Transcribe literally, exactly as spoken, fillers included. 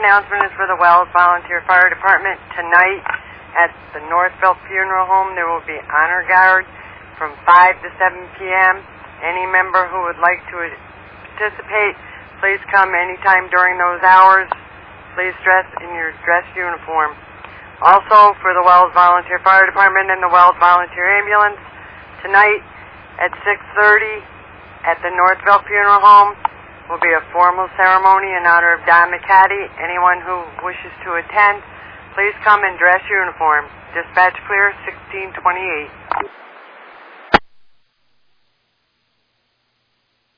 announcement is for the Wells Volunteer Fire Department. Tonight at the Northville Funeral Home there will be honor guard from five to seven p m Any member who would like to participate, please come anytime during those hours. Please dress in your dress uniform. Also, for the Wells Volunteer Fire Department and the Wells Volunteer Ambulance, tonight at six thirty at the Northville Funeral Home will be a formal ceremony in honor of Don McCaddy. Anyone who wishes to attend, please come in dress uniform. Dispatch clear sixteen twenty-eight.